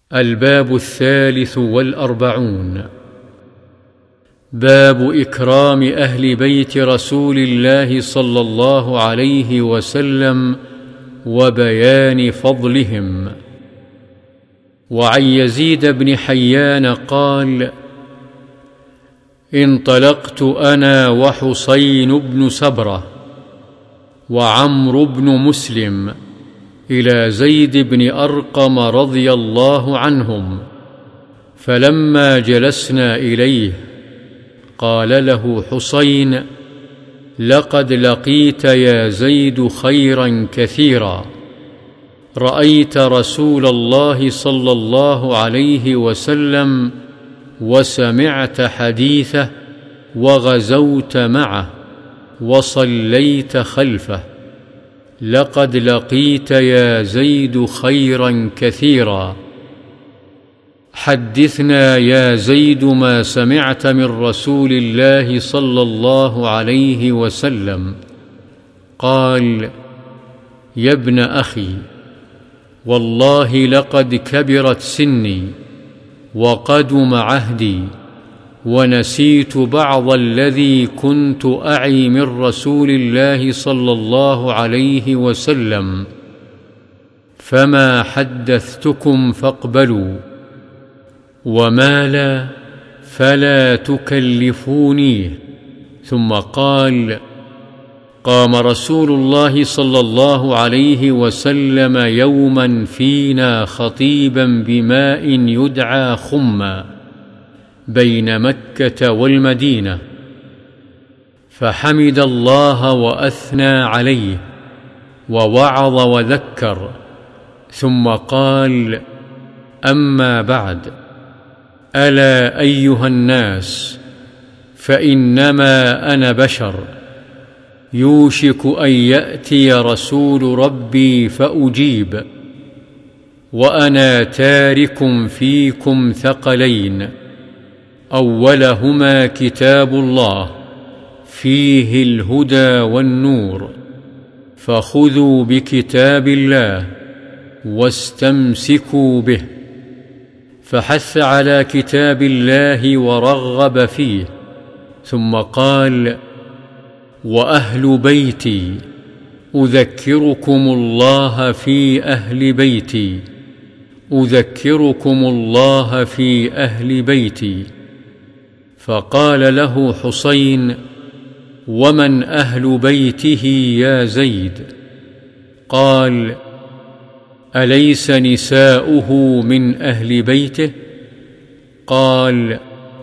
الباب 43. باب إكرام أهل بيت رسول الله صلى الله عليه وسلم وبيان فضلهم. وعن يزيد بن حيان قال: انطلقت أنا وحسين بن سبرة وعمرو بن مسلم إلى زيد بن أرقم رضي الله عنهم، فلما جلسنا إليه قال له حسين: لقد لقيت يا زيد خيرا كثيرا، رأيت رسول الله صلى الله عليه وسلم وسمعت حديثه وغزوت معه وصليت خلفه، لقد لقيت يا زيد خيرا كثيرا، حدثنا يا زيد ما سمعت من رسول الله صلى الله عليه وسلم. قال: يا ابن أخي، والله لقد كبرت سني وقدم عهدي، ونسيت بعض الذي كنت أعي من رسول الله صلى الله عليه وسلم، فما حدثتكم فاقبلوا، وما لا فلا تكلفونيه. ثم قال: قام رسول الله صلى الله عليه وسلم يوما فينا خطيبا بماء يدعى خما بين مكة والمدينة، فحمد الله وأثنى عليه ووعظ وذكر، ثم قال: أما بعد، ألا أيها الناس، فإنما أنا بشر، يوشك أن يأتي رسول ربي فأجيب، وأنا تارك فيكم ثقلين، أولهما كتاب الله فيه الهدى والنور، فخذوا بكتاب الله واستمسكوا به. فحث على كتاب الله ورغب فيه، ثم قال: وأهل بيتي، أذكركم الله في أهل بيتي، أذكركم الله في أهل بيتي. فقال له حسين: ومن أهل بيته يا زيد؟ قال: أليس نساؤه من أهل بيته؟ قال: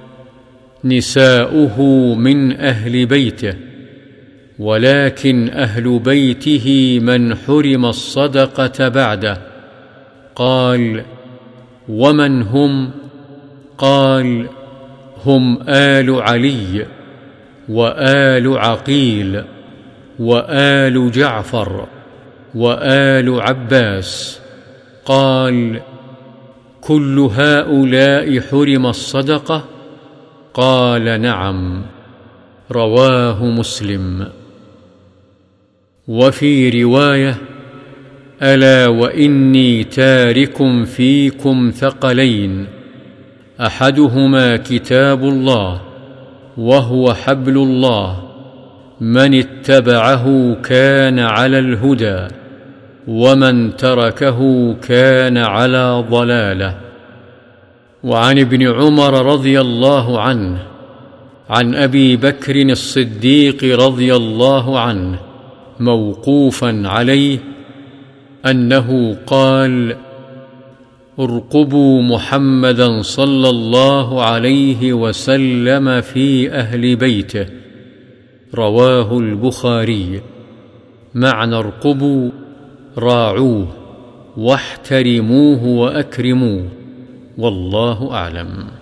نساؤه من أهل بيته، ولكن أهل بيته من حرم الصدقة بعده. قال: ومن هم؟ قال: هم آل علي وآل عقيل وآل جعفر وآل عباس. قال: كل هؤلاء حرم الصدقة؟ قال: نعم. رواه مسلم. وفي رواية: ألا وإني تارك فيكم ثقلين، أحدهما كتاب الله وهو حبل الله، من اتبعه كان على الهدى، ومن تركه كان على ضلاله. وعن ابن عمر رضي الله عنه عن أبي بكر الصديق رضي الله عنه موقوفا عليه أنه قال: ارقبوا محمدا صلى الله عليه وسلم في أهل بيته. رواه البخاري. معنى ارقبوا: راعوه واحترموه وأكرموه، والله أعلم.